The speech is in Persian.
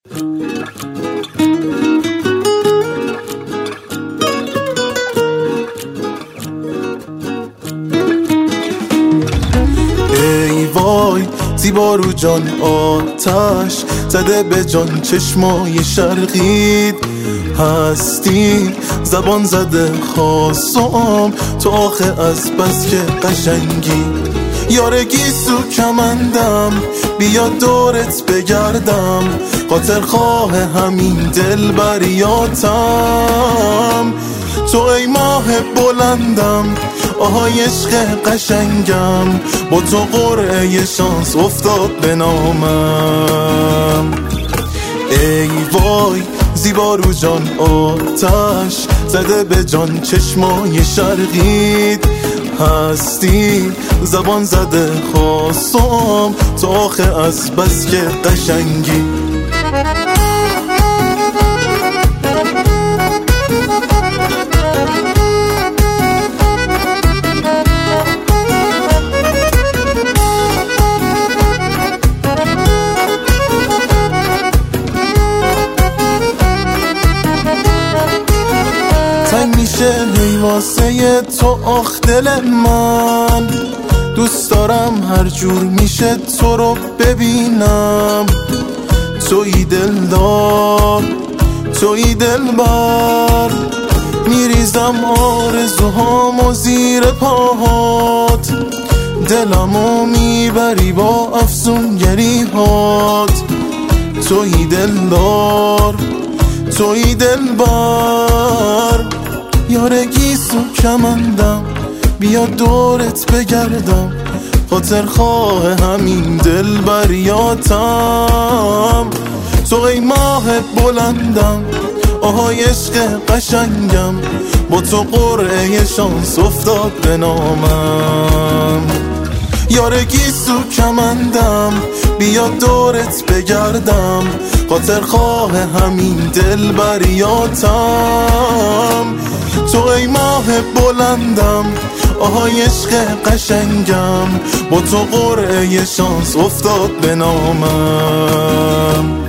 ای وای زیبارو جان، آتش زده به جان، چشمای شرقید هستی، زبان زده خواستم تو آخه از بس که قشنگی. یارگی سو کمندم، بیا دورت بگردم، خاطر خواه همین دل بریاتم. تو ای ماه بلندم، آهای عشق قشنگم، با تو قرعه شانس افتاد به نامم. ای وای زیبارو جان، آتش زده به جان، چشمای شرقید هستی، زبان زده خواستم تو آخه از بس که قشنگی. تنگ میشه هی واسه تو آخ دل من، دوست دارم هر جور میشه تو رو ببینم. تویی دلدار، تویی دلبر، میریزم آرزوهامو زیر پاهات، دلمو میبری با افسونگری هات. تویی دلدار، تویی دلبر، یارگی سو کمندم، بیا دورت بگردم، خاطر خواه همین دل بریاتم. تو ای ماه بلندم، آهای عشق قشنگم، با تو قرعه شانس افتاد به نامم. یارگی سو کمندم، بیا دورت بگردم، خاطر خواه همین دل بریاتم. تو ای ماه بلندم، آهای عشق قشنگم، با تو قرعه شانس افتاد به نامم.